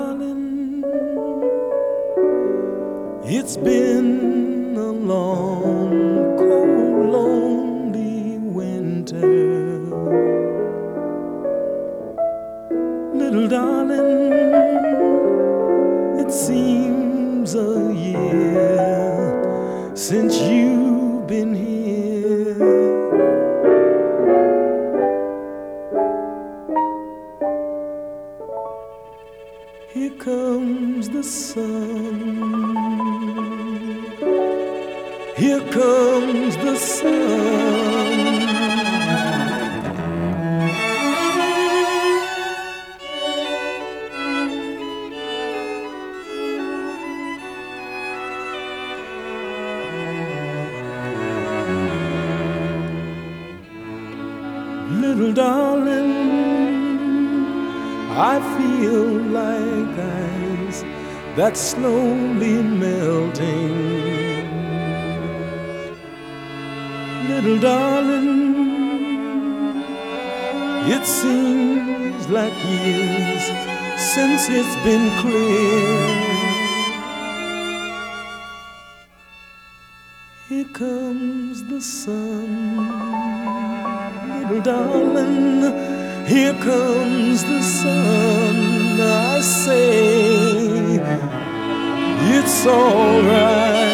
darling, it's been a long, cold, lonely winter. Little darling, it seems a year since you've been here. Here comes the sun. Here comes the sun. Little darling, I feel like ice that's slowly melting. Little darling, it seems like years since it's been clear. Here comes the sun. Little darling, here comes the sun. I say it's all right.